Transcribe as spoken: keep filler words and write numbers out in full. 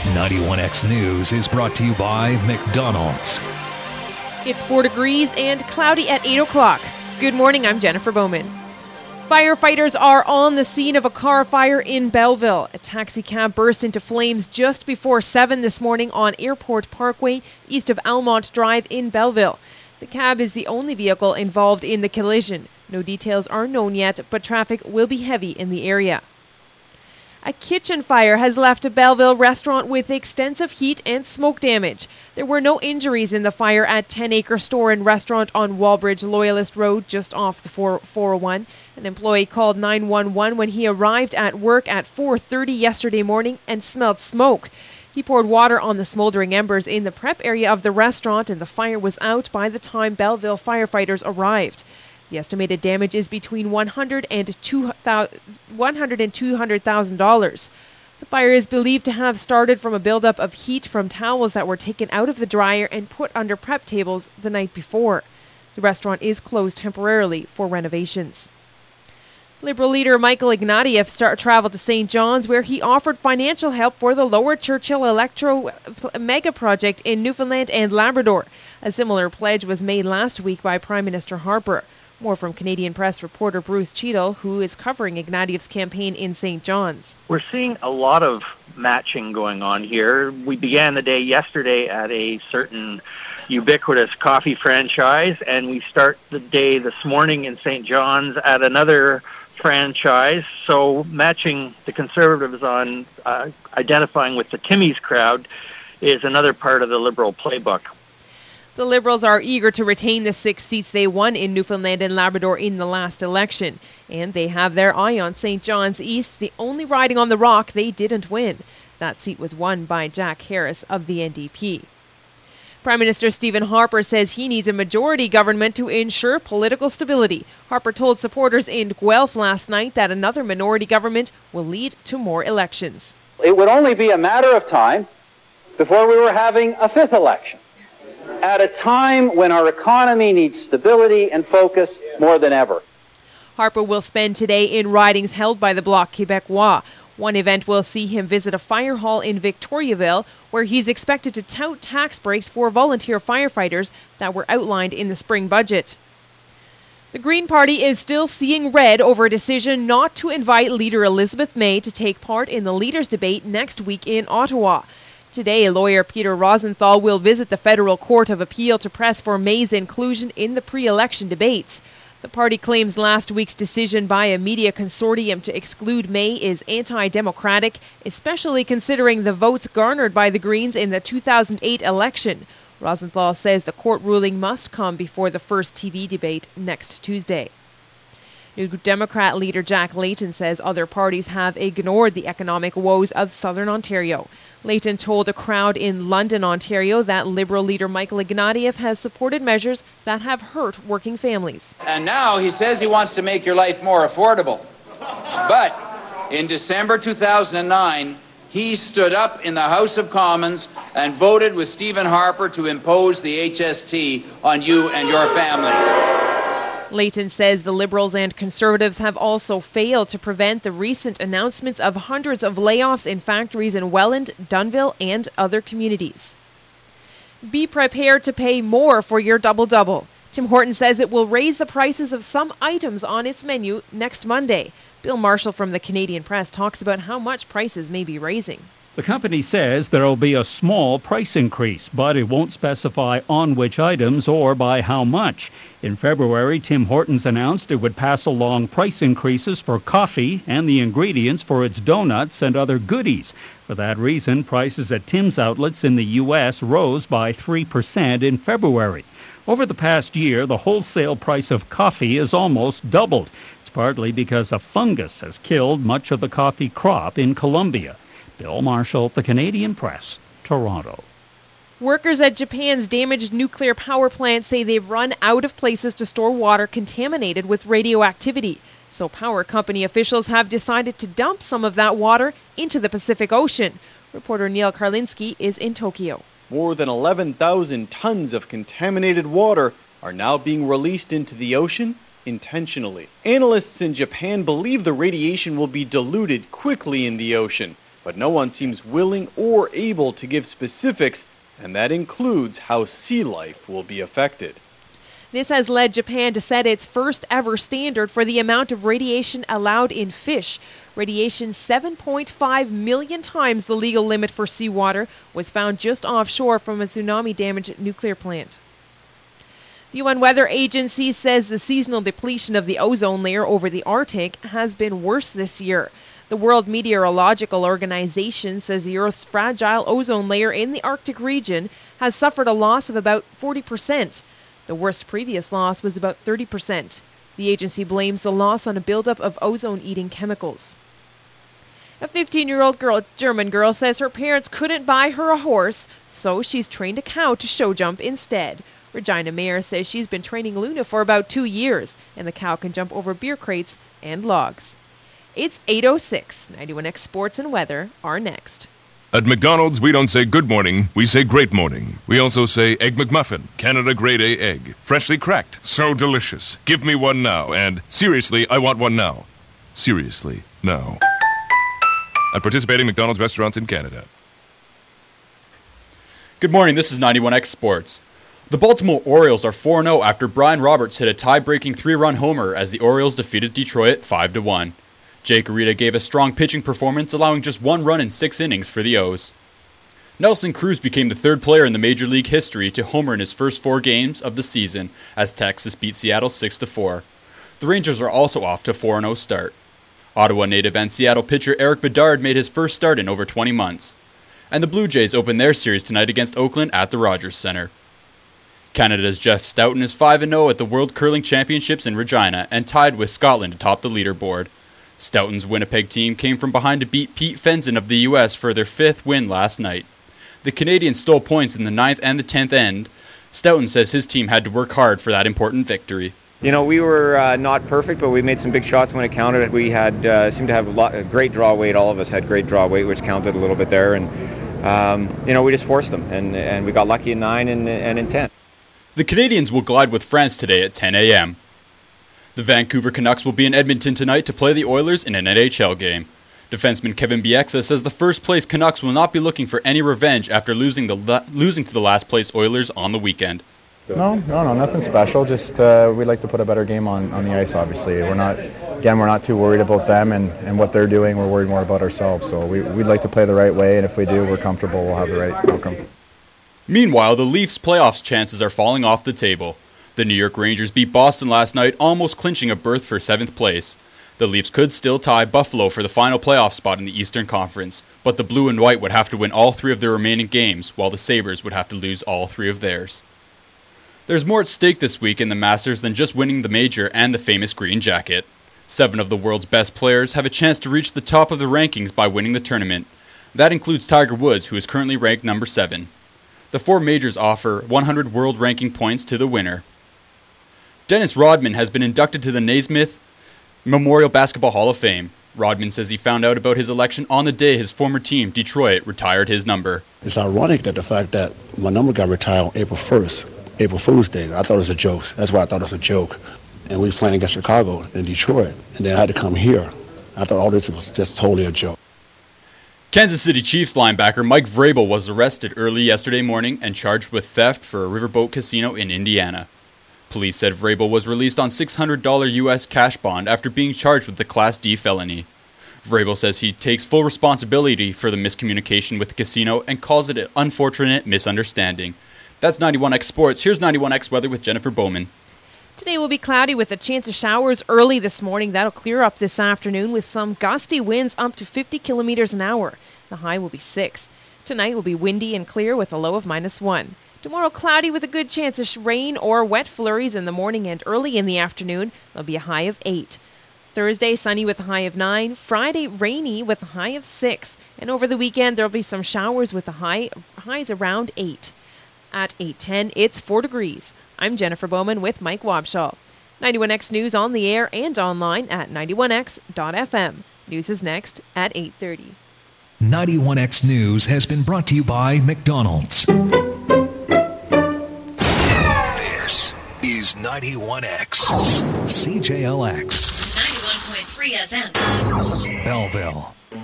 ninety-one X News is brought to you by McDonald's. It's four degrees and cloudy at eight o'clock. Good morning, I'm Jennifer Bowman. Firefighters are on the scene of a car fire in Belleville. A taxi cab burst into flames just before seven this morning on Airport Parkway, east of Almont Drive in Belleville. The cab is the only vehicle involved in the collision. No details are known yet, but traffic will be heavy in the area. A kitchen fire has left a Belleville restaurant with extensive heat and smoke damage. There were no injuries in the fire at ten acre Store and Restaurant on Wallbridge Loyalist Road, just off the four oh one. An employee called nine one one when he arrived at work at four thirty yesterday morning and smelled smoke. He poured water on the smoldering embers in the prep area of the restaurant, and the fire was out by the time Belleville firefighters arrived. The estimated damage is between one hundred thousand dollars and two hundred thousand dollars. The fire is believed to have started from a buildup of heat from towels that were taken out of the dryer and put under prep tables the night before. The restaurant is closed temporarily for renovations. Liberal leader Michael Ignatieff start traveled to Saint John's, where he offered financial help for the Lower Churchill Electro Mega Project in Newfoundland and Labrador. A similar pledge was made last week by Prime Minister Harper. More from Canadian Press reporter Bruce Cheadle, who is covering Ignatieff's campaign in Saint John's. We're seeing a lot of matching going on here. We began the day yesterday at a certain ubiquitous coffee franchise, and we start the day this morning in Saint John's at another franchise. So matching the Conservatives on uh, identifying with the Timmy's crowd is another part of the Liberal playbook. The Liberals are eager to retain the six seats they won in Newfoundland and Labrador in the last election. And they have their eye on Saint John's East, the only riding on the rock they didn't win. That seat was won by Jack Harris of the N D P. Prime Minister Stephen Harper says he needs a majority government to ensure political stability. Harper told supporters in Guelph last night that another minority government will lead to more elections. It would only be a matter of time before we were having a fifth election, at a time when our economy needs stability and focus more than ever. Harper will spend today in ridings held by the Bloc Québécois. One event will see him visit a fire hall in Victoriaville, where he's expected to tout tax breaks for volunteer firefighters that were outlined in the spring budget. The Green Party is still seeing red over a decision not to invite leader Elizabeth May to take part in the leaders' debate next week in Ottawa. Today, lawyer Peter Rosenthal will visit the Federal Court of Appeal to press for May's inclusion in the pre-election debates. The party claims last week's decision by a media consortium to exclude May is anti-democratic, especially considering the votes garnered by the Greens in the two thousand eight election. Rosenthal says the court ruling must come before the first T V debate next Tuesday. New Democrat leader Jack Layton says other parties have ignored the economic woes of Southern Ontario. Layton told a crowd in London, Ontario, that Liberal leader Michael Ignatieff has supported measures that have hurt working families. And now he says he wants to make your life more affordable. But in December two thousand nine, he stood up in the House of Commons and voted with Stephen Harper to impose the H S T on you and your family. Layton says the Liberals and Conservatives have also failed to prevent the recent announcements of hundreds of layoffs in factories in Welland, Dunnville, and other communities. Be prepared to pay more for your double-double. Tim Hortons says it will raise the prices of some items on its menu next Monday. Bill Marshall from the Canadian Press talks about how much prices may be raising. The company says there will be a small price increase, but it won't specify on which items or by how much. In February, Tim Hortons announced it would pass along price increases for coffee and the ingredients for its donuts and other goodies. For that reason, prices at Tim's outlets in the U S rose by three percent in February. Over the past year, the wholesale price of coffee has almost doubled. It's partly because a fungus has killed much of the coffee crop in Colombia. Bill Marshall, the Canadian Press, Toronto. Workers at Japan's damaged nuclear power plant say they've run out of places to store water contaminated with radioactivity. So power company officials have decided to dump some of that water into the Pacific Ocean. Reporter Neil Karlinski is in Tokyo. More than eleven thousand tons of contaminated water are now being released into the ocean intentionally. Analysts in Japan believe the radiation will be diluted quickly in the ocean, but no one seems willing or able to give specifics, and that includes how sea life will be affected. This has led Japan to set its first ever standard for the amount of radiation allowed in fish. Radiation seven point five million times the legal limit for seawater was found just offshore from a tsunami-damaged nuclear plant. The U N Weather Agency says the seasonal depletion of the ozone layer over the Arctic has been worse this year. The World Meteorological Organization says the Earth's fragile ozone layer in the Arctic region has suffered a loss of about forty percent. The worst previous loss was about thirty percent. The agency blames the loss on a buildup of ozone-eating chemicals. A fifteen-year-old girl, German girl says her parents couldn't buy her a horse, so she's trained a cow to show jump instead. Regina Mayer says she's been training Luna for about two years, and the cow can jump over beer crates and logs. It's eight oh six. ninety-one X Sports and Weather are next. At McDonald's, we don't say good morning, we say great morning. We also say Egg McMuffin, Canada Grade A egg. Freshly cracked, so delicious. Give me one now, and seriously, I want one now. Seriously, now. At participating McDonald's restaurants in Canada. Good morning, this is ninety-one X Sports. The Baltimore Orioles are four and oh after Brian Roberts hit a tie-breaking three-run homer as the Orioles defeated Detroit five to one. Jake Arrieta gave a strong pitching performance, allowing just one run in six innings for the O's. Nelson Cruz became the third player in the Major League history to homer in his first four games of the season as Texas beat Seattle six to four. The Rangers are also off to a four and oh start. Ottawa native and Seattle pitcher Eric Bedard made his first start in over twenty months. And the Blue Jays open their series tonight against Oakland at the Rogers Centre. Canada's Jeff Stoughton is five and oh at the World Curling Championships in Regina and tied with Scotland atop the leaderboard. Stoughton's Winnipeg team came from behind to beat Pete Fenton of the U S for their fifth win last night. The Canadians stole points in the ninth and the tenth end. Stoughton says his team had to work hard for that important victory. You know, we were uh, not perfect, but we made some big shots when it counted. We had uh, seemed to have a, lot, a great draw weight. All of us had great draw weight, which counted a little bit there. And, um, you know, we just forced them, and, and we got lucky in nine and, and in ten. The Canadians will glide with France today at ten a.m. The Vancouver Canucks will be in Edmonton tonight to play the Oilers in an N H L game. Defenseman Kevin Bieksa says the first-place Canucks will not be looking for any revenge after losing the la- losing to the last-place Oilers on the weekend. No, no, no, nothing special. Just uh, we'd like to put a better game on, on the ice, obviously. We're not, again, we're not too worried about them and, and what they're doing. We're worried more about ourselves. So we, we'd like to play the right way, and if we do, we're comfortable. We'll have the right outcome. Meanwhile, the Leafs' playoffs chances are falling off the table. The New York Rangers beat Boston last night, almost clinching a berth for seventh place. The Leafs could still tie Buffalo for the final playoff spot in the Eastern Conference, but the Blue and White would have to win all three of their remaining games, while the Sabres would have to lose all three of theirs. There's more at stake this week in the Masters than just winning the major and the famous green jacket. Seven of the world's best players have a chance to reach the top of the rankings by winning the tournament. That includes Tiger Woods, who is currently ranked number seven. The four majors offer one hundred world ranking points to the winner. Dennis Rodman has been inducted to the Naismith Memorial Basketball Hall of Fame. Rodman says he found out about his election on the day his former team, Detroit, retired his number. It's ironic that the fact that my number got retired on April first, April Fool's Day. I thought it was a joke. That's why I thought it was a joke. And we was playing against Chicago and Detroit, and then I had to come here. I thought all this was just totally a joke. Kansas City Chiefs linebacker Mike Vrabel was arrested early yesterday morning and charged with theft for a riverboat casino in Indiana. Police said Vrabel was released on six hundred dollars U S cash bond after being charged with the Class D felony. Vrabel says he takes full responsibility for the miscommunication with the casino and calls it an unfortunate misunderstanding. That's ninety-one X Sports. Here's ninety-one X Weather with Jennifer Bowman. Today will be cloudy with a chance of showers early this morning. That'll clear up this afternoon with some gusty winds up to fifty kilometers an hour. The high will be six. Tonight will be windy and clear with a low of minus one. Tomorrow cloudy with a good chance of rain or wet flurries in the morning and early in the afternoon. There'll be a high of eight. Thursday sunny with a high of nine. Friday rainy with a high of six. And over the weekend there'll be some showers with a high highs around eight. At eight ten, it's four degrees. I'm Jennifer Bowman with Mike Wabshaw. ninety-one X News on the air and online at ninety-one x dot f m. News is next at eight thirty. ninety-one X News has been brought to you by McDonald's. This is ninety-one X C J L X. ninety-one point three F M. Belleville.